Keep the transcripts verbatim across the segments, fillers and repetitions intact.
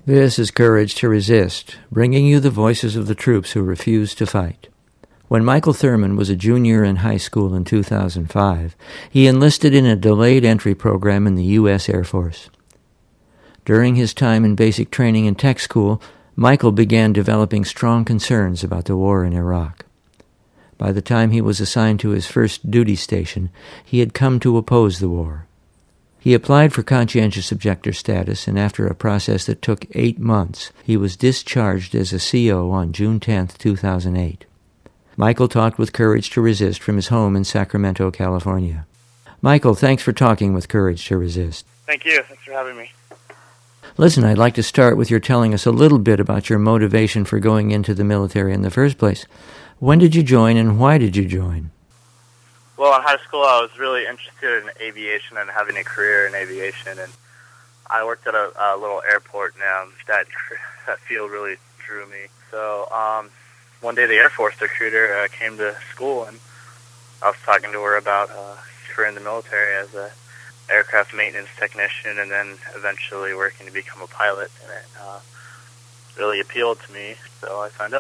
This is Courage to Resist, bringing you the voices of the troops who refuse to fight. When Michael Thurman was a junior in high school in two thousand five, he enlisted in a delayed entry program in the U S Air Force. During his time in basic training and tech school, Michael began developing strong concerns about the war in Iraq. By the time he was assigned to his first duty station, he had come to oppose the war. He applied for conscientious objector status, and after a process that took eight months, he was discharged as a C O on June tenth, two thousand eight. Michael talked with Courage to Resist from his home in Sacramento, California. Michael, thanks for talking with Courage to Resist. Thank you. Thanks for having me. Listen, I'd like to start with your telling us a little bit about your motivation for going into the military in the first place. When did you join, and why did you join? Well, in high school, I was really interested in aviation and having a career in aviation, and I worked at a, a little airport, and um, that that field really drew me. So um, one day, the Air Force recruiter uh, came to school, and I was talking to her about uh, career in the military as a aircraft maintenance technician, and then eventually working to become a pilot, and it uh, really appealed to me, so I signed up.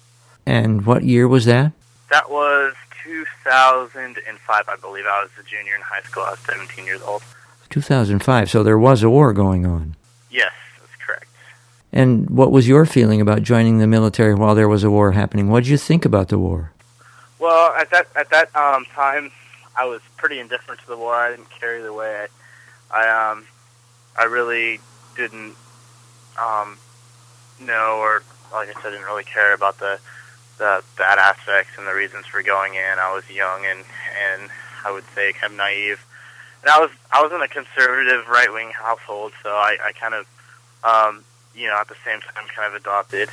And what year was that? That was two thousand five, I believe. I was a junior in high school. I was seventeen years old. two thousand five, so there was a war going on. Yes, that's correct. And what was your feeling about joining the military while there was a war happening? What did you think about the war? Well, at that at that um, time, I was pretty indifferent to the war. I didn't care either way. I, I um, I really didn't um, know, or like I said, didn't really care about the the bad aspects and the reasons for going in. I was young and and I would say kind of naive. And I was I was in a conservative right wing household, so I, I kind of um, you know at the same time kind of adopted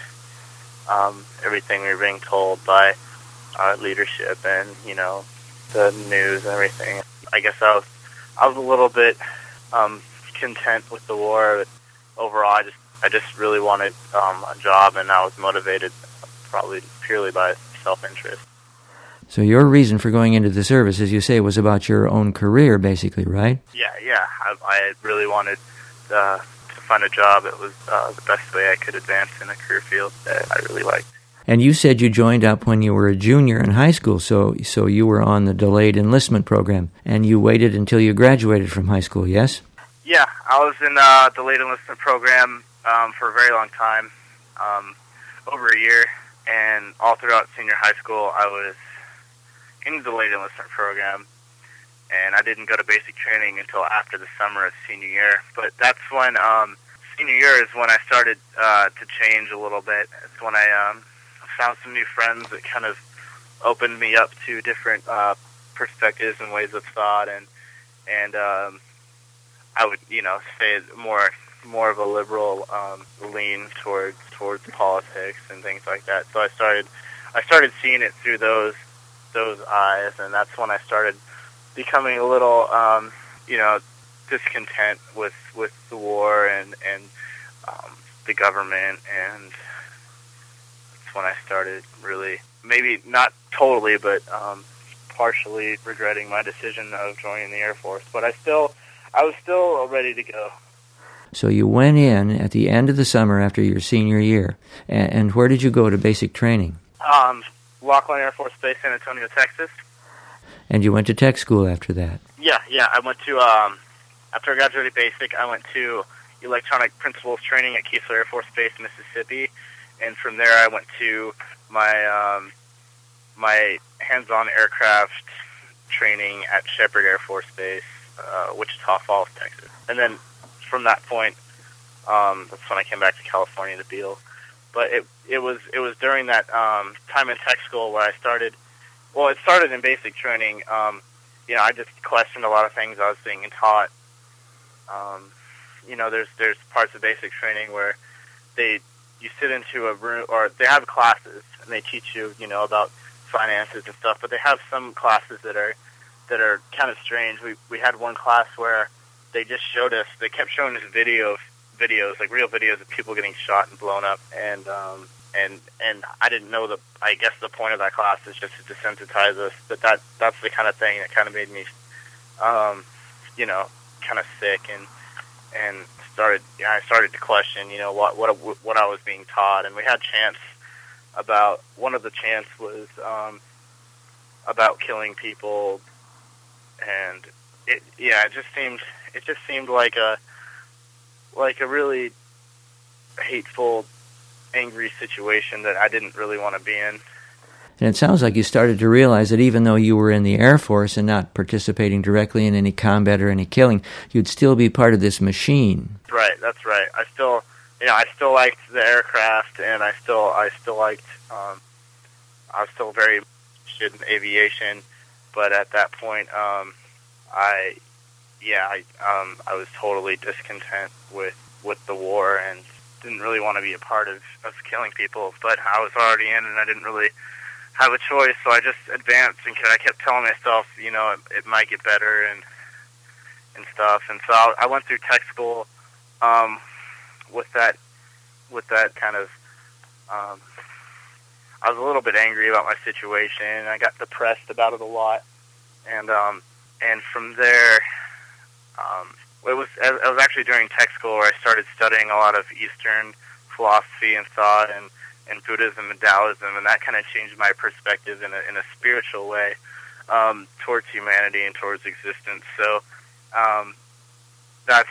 um, everything we were being told by our leadership and you know the news and everything. I guess I was I was a little bit um, content with the war, but overall I just I just really wanted um, a job, and I was motivated probably purely by self-interest. So your reason for going into the service, as you say, was about your own career, basically, right? Yeah, yeah. I, I really wanted uh, to find a job that was uh, the best way I could advance in a career field that I really liked. And you said you joined up when you were a junior in high school, so so you were on the delayed enlistment program, and you waited until you graduated from high school, yes? Yeah, I was in uh, the delayed enlistment program um, for a very long time, um, over a year. And all throughout senior high school, I was in the delayed enlistment program, and I didn't go to basic training until after the summer of senior year. But that's when, um, senior year is when I started uh, to change a little bit. It's when I um, found some new friends that kind of opened me up to different uh, perspectives and ways of thought, and and um, I would, you know, say more more of a liberal um, lean towards towards politics and things like that. So I started I started seeing it through those those eyes, and that's when I started becoming a little um, you know discontent with, with the war and and um, the government, and that's when I started really, maybe not totally, but um, partially regretting my decision of joining the Air Force. But I still I was still ready to go. So you went in at the end of the summer after your senior year. And, and where did you go to basic training? Um, Laughlin Air Force Base, San Antonio, Texas. And you went to tech school after that? Yeah, yeah. I went to, um, after I graduated basic, I went to electronic principles training at Keesler Air Force Base, Mississippi. And from there I went to my, um, my hands-on aircraft training at Shepherd Air Force Base, uh, Wichita Falls, Texas. And then from that point, um, that's when I came back to California to Beale. But it it was it was during that um, time in tech school where I started. Well, it started in basic training. Um, you know, I just questioned a lot of things I was being taught. Um, you know, there's there's parts of basic training where they you sit into a room, or they have classes and they teach you, you know, about finances and stuff. But they have some classes that are that are kind of strange. We we had one class where they just showed us, they kept showing us video of videos, like real videos of people getting shot and blown up, and um, and and I didn't know the, I guess the point of that class is just to desensitize us, but that that's the kind of thing that kind of made me, um, you know, kind of sick and and started, you know, I started to question, you know, what what what I was being taught. And we had chants about, one of the chants was um, about killing people, and it, yeah, it just seemed, it just seemed like a, like a really hateful, angry situation that I didn't really want to be in. And it sounds like you started to realize that even though you were in the Air Force and not participating directly in any combat or any killing, you'd still be part of this machine. Right, that's right. I still, you know, I still liked the aircraft, and I still, I still liked, um, I was still very interested in aviation, but at that point, um, I, yeah, I, um, I was totally discontent with, with the war and didn't really want to be a part of, of killing people, but I was already in, and I didn't really have a choice, so I just advanced, and I kept telling myself, you know, it, it might get better and and stuff. And so I, I went through tech school um, with that with that kind of. Um, I was a little bit angry about my situation. I got depressed about it a lot, and um, and from there, um, it was it was actually during tech school where I started studying a lot of Eastern philosophy and thought, and and Buddhism and Taoism, and that kind of changed my perspective in a, in a spiritual way um, towards humanity and towards existence. So um, that's,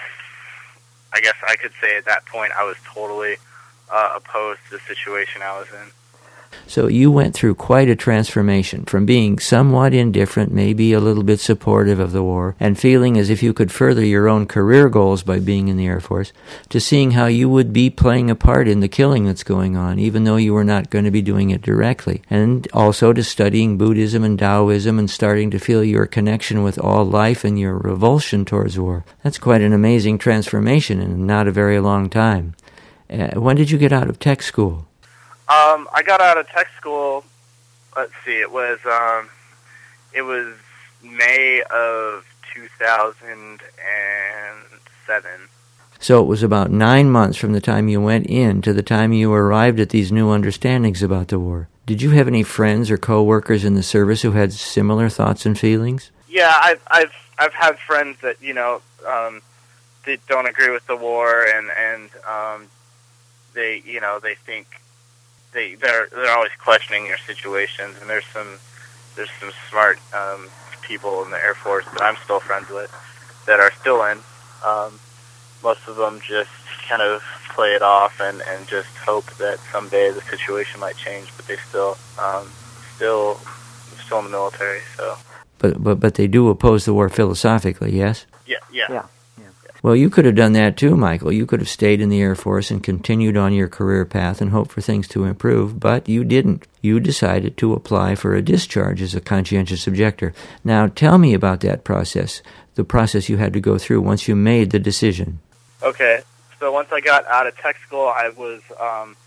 I guess I could say at that point I was totally uh, opposed to the situation I was in. So you went through quite a transformation from being somewhat indifferent, maybe a little bit supportive of the war, and feeling as if you could further your own career goals by being in the Air Force, to seeing how you would be playing a part in the killing that's going on, even though you were not going to be doing it directly. And also to studying Buddhism and Taoism and starting to feel your connection with all life and your revulsion towards war. That's quite an amazing transformation in not a very long time. Uh, when did you get out of tech school? Um, I got out of tech school, let's see, it was, um, it was May of two thousand seven. So it was about nine months from the time you went in to the time you arrived at these new understandings about the war. Did you have any friends or co-workers in the service who had similar thoughts and feelings? Yeah, I've, I've, I've had friends that, you know, um, that don't agree with the war, and, and, um, they, you know, they think, They they're they're always questioning your situations, and there's some there's some smart um, people in the Air Force that I'm still friends with that are still in. Um, most of them just kind of play it off and, and just hope that someday the situation might change, but they still um, still still in the military. So, but but but they do oppose the war philosophically, yes? Yeah, yeah. Yeah. Well, you could have done that too, Michael. You could have stayed in the Air Force and continued on your career path and hoped for things to improve, but you didn't. You decided to apply for a discharge as a conscientious objector. Now, tell me about that process, the process you had to go through once you made the decision. Okay, so once I got out of tech school, I was, um,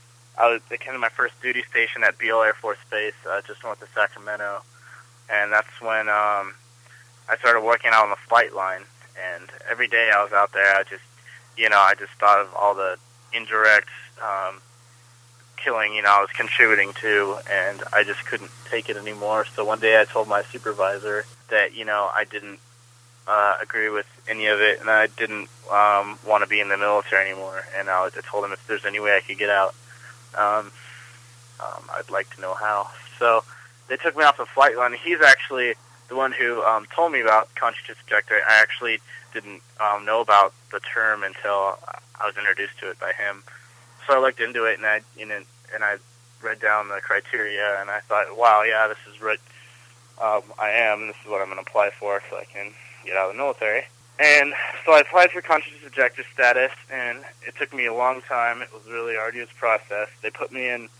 I was, I came to my first duty station at Beale Air Force Base, uh, just north of Sacramento, and that's when um, I started working out on the flight line. And every day I was out there, I just, you know, I just thought of all the indirect um, killing, you know, I was contributing to, and I just couldn't take it anymore. So one day I told my supervisor that, you know, I didn't uh, agree with any of it, and I didn't um, want to be in the military anymore. And I, was, I told him if there's any way I could get out, um, um, I'd like to know how. So they took me off the flight line. He's actually the one who um, told me about conscientious objector. I actually didn't um, know about the term until I was introduced to it by him. So I looked into it, and I you know, and I read down the criteria, and I thought, wow, yeah, this is what um, I am, and this is what I'm going to apply for so I can get out of the military. And so I applied for conscientious objector status, and it took me a long time. It was a really arduous process. They put me in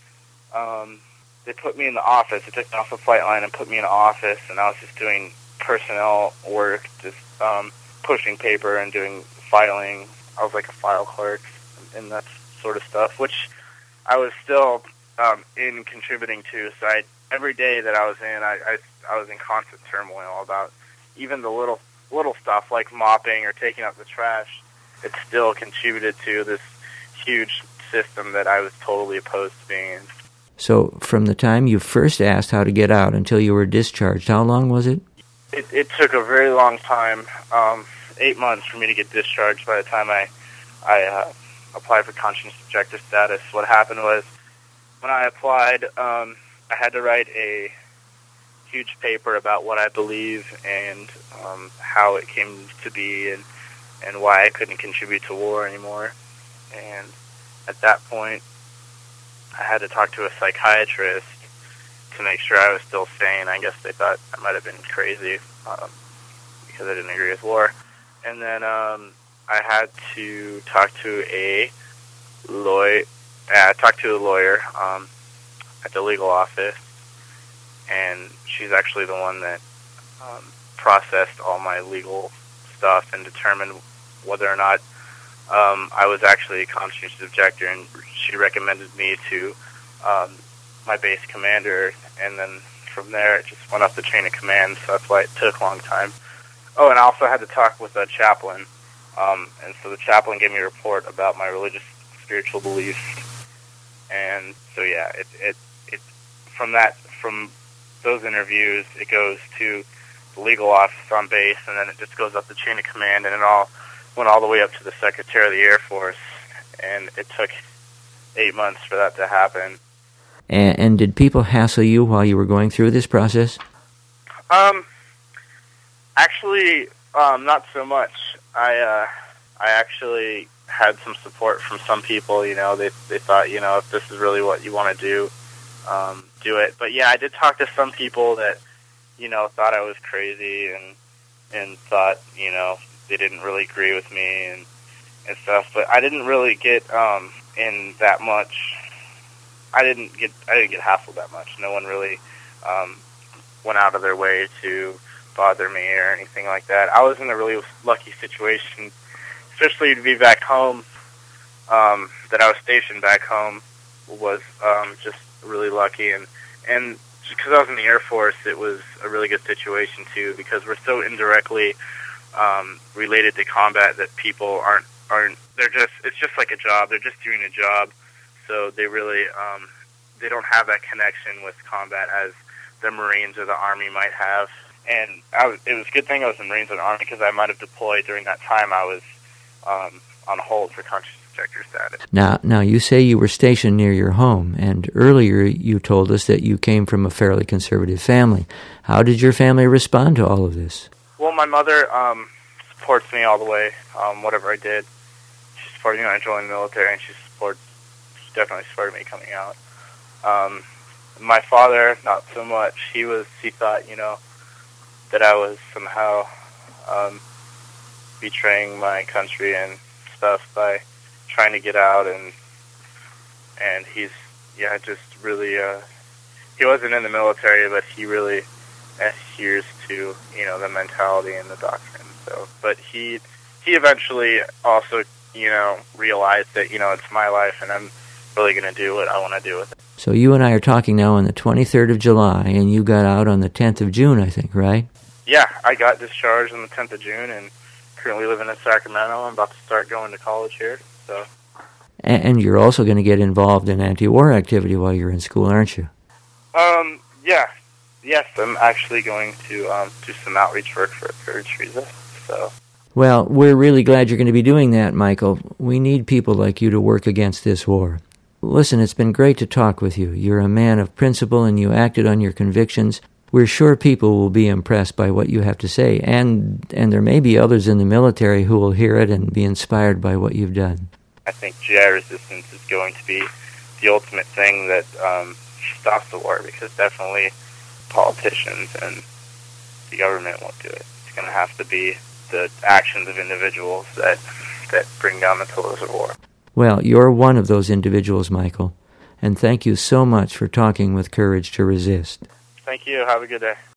um, They put me in the office. They took me off the flight line and put me in an office, and I was just doing personnel work, just um, pushing paper and doing filing. I was like a file clerk and that sort of stuff, which I was still um, in contributing to. So I, every day that I was in, I, I, I was in constant turmoil about even the little little stuff like mopping or taking out the trash. It still contributed to this huge system that I was totally opposed to being in. So from the time you first asked how to get out until you were discharged, how long was it? It, it took a very long time, um, eight months for me to get discharged by the time I I uh, applied for conscience objector status. What happened was, when I applied, um, I had to write a huge paper about what I believe and um, how it came to be and, and why I couldn't contribute to war anymore. And at that point, I had to talk to a psychiatrist to make sure I was still sane. I guess they thought I might have been crazy um, because I didn't agree with war. And then um, I had to talk to a lawyer. I talked to a lawyer um, at the legal office, and she's actually the one that um, processed all my legal stuff and determined whether or not um, I was actually a conscientious objector, and she recommended me to um, my base commander, and then from there it just went up the chain of command, so that's why it took a long time. Oh, and I also had to talk with a chaplain, um, and so the chaplain gave me a report about my religious spiritual beliefs, and so yeah, it, it, it from that, from those interviews, it goes to the legal office on base, and then it just goes up the chain of command, and it all went all the way up to the Secretary of the Air Force, and it took eight months for that to happen. And, and did people hassle you while you were going through this process? Um, actually, um, not so much. I, uh, I actually had some support from some people. You know, they they thought, you know, if this is really what you want to do, um, do it. But yeah, I did talk to some people that, you know, thought I was crazy and and thought, you know, they didn't really agree with me and and stuff. But I didn't really get um, in that much. I didn't get I didn't get hassled that much. No one really um, went out of their way to bother me or anything like that. I was in a really lucky situation, especially to be back home. Um, that I was stationed back home was um, just really lucky, and and because I was in the Air Force, it was a really good situation too, because we're so indirectly um, related to combat that people aren't aren't they're just it's just like a job. They're just doing a job. So they really, um, they don't have that connection with combat as the Marines or the Army might have. And I was, it was a good thing I was in Marines or the Army, because I might have deployed during that time. I was um, on hold for conscious objector status. Now, now you say you were stationed near your home, and earlier you told us that you came from a fairly conservative family. How did your family respond to all of this? Well, my mother um, supports me all the way, um, whatever I did. She supported me when I joined the military, and she supports definitely supported me coming out. Um, my father, not so much. He was, he thought, you know, that I was somehow um, betraying my country and stuff by trying to get out, and and he's, yeah, just really, uh, he wasn't in the military, but he really adheres to, you know, the mentality and the doctrine. So, but he, he eventually also, you know, realized that, you know, it's my life, and I'm really going to do what I want to do with it. So you and I are talking now on the twenty-third of July, and you got out on the tenth of June, I think, right? Yeah, I got discharged on the tenth of June, and currently living in Sacramento. I'm about to start going to college here. So. And, and you're also going to get involved in anti-war activity while you're in school, aren't you? Um, yeah. Yes, I'm actually going to um, do some outreach work for Courage to Resist. So. Well, we're really glad you're going to be doing that, Michael. We need people like you to work against this war. Listen, it's been great to talk with you. You're a man of principle, and you acted on your convictions. We're sure people will be impressed by what you have to say, and and there may be others in the military who will hear it and be inspired by what you've done. I think G I resistance is going to be the ultimate thing that um, stops the war, because definitely politicians and the government won't do it. It's going to have to be the actions of individuals that that bring down the pillars of war. Well, you're one of those individuals, Michael, and thank you so much for talking with Courage to Resist. Thank you. Have a good day.